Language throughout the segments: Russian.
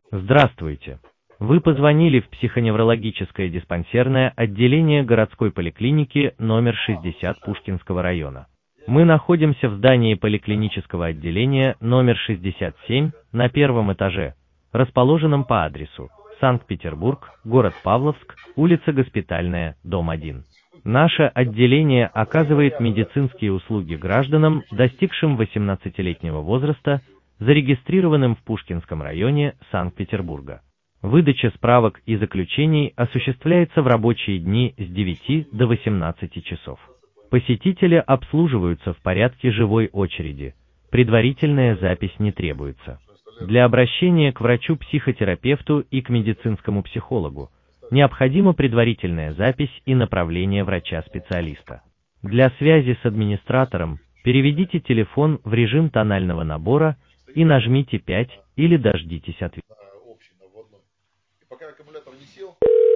Здравствуйте. Вы позвонили в психоневрологическое диспансерное отделение городской поликлиники номер 60 Пушкинского района. Мы находимся в здании поликлинического отделения номер 67 на первом этаже, расположенном по адресу Санкт-Петербург, город Павловск, улица Госпитальная, дом 1. Наше отделение оказывает медицинские услуги гражданам, достигшим 18-летнего возраста, зарегистрированным в Пушкинском районе Санкт-Петербурга. Выдача справок и заключений осуществляется в рабочие дни с 9 до 18 часов. Посетители обслуживаются в порядке живой очереди. Предварительная запись не требуется. Для обращения к врачу-психотерапевту и к медицинскому психологу необходима предварительная запись и направление врача-специалиста. Для связи с администратором переведите телефон в режим тонального набора и нажмите 5 или дождитесь ответа. Пока аккумулятор не сел,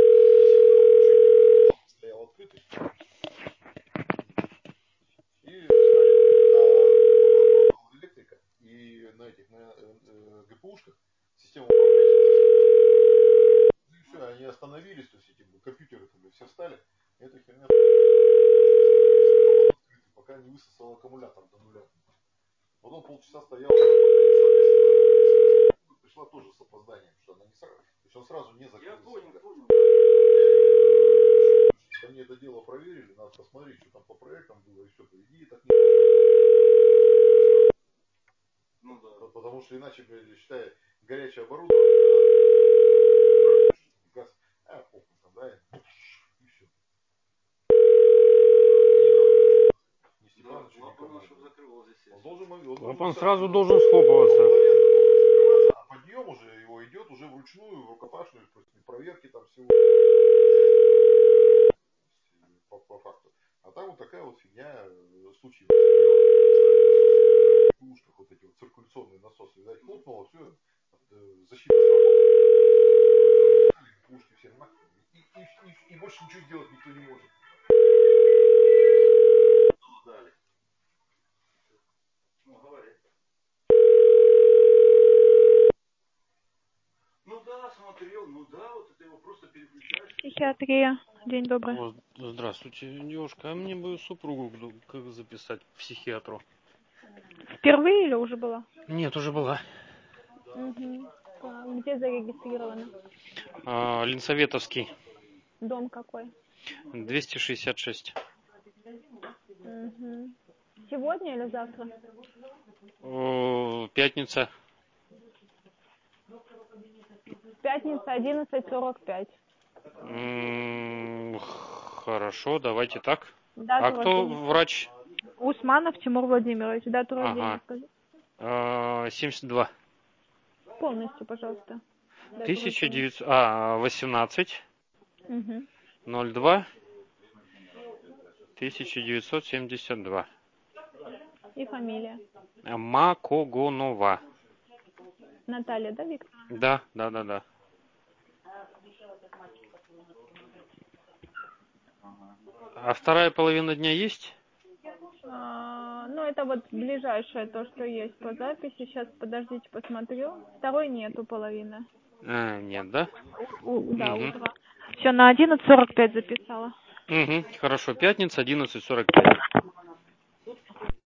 стоял открытый. И на электрика и на этих ГПУшках система управления. И все, они остановились, то есть эти компьютеры все встали. Эта херня пока не высосал аккумулятор до нуля. Потом полчаса стоял, пришла тоже с опозданием, что она не сразу, то есть он сразу не закрыл. Я понял. Они это дело проверили, надо посмотреть, что там по проектам было и все, по идее так не должно. Ну да. Потому что иначе, считай, горячее оборудование, газ, похуй там, да, и все. Не Степанович, он сразу должен схлопываться. Подъем уже его идет уже вручную, в рукопашную, проверки там всего. По факту. А там вот такая вот фигня случилась. Вот эти вот циркуляционные насосы, видать, хлопнуло, все, защита сработала. Пушки все нахуй. И больше ничего сделать никто не может. Дали. Ну, говори. Ну да, смотрел, ну да, вот это его просто переключаешь. Психиатрия. День добрый. Вот, здравствуйте, девушка. А мне бы супругу как записать к психиатру? Впервые или уже была? Нет, уже была. Угу. Где зарегистрирована? Ленсоветовский. Дом какой? 266. Угу. Сегодня или завтра? Пятница. Пятница, 11:45. Хорошо, давайте так. Дату А кто рождения. врач? Усманов Тимур Владимирович. Дату рождения скажи. 72. Полностью, пожалуйста. 18. Угу. 02. 1972. И фамилия? Макогонова. Наталья, да, Викторовна? Да. А вторая половина дня есть? Ну, это вот ближайшее то, что есть по записи. Сейчас, подождите, посмотрю. Второй нету половины. Нет, да? Да, утро. Все, на 11:45 записала. Хорошо, пятница, 11:45.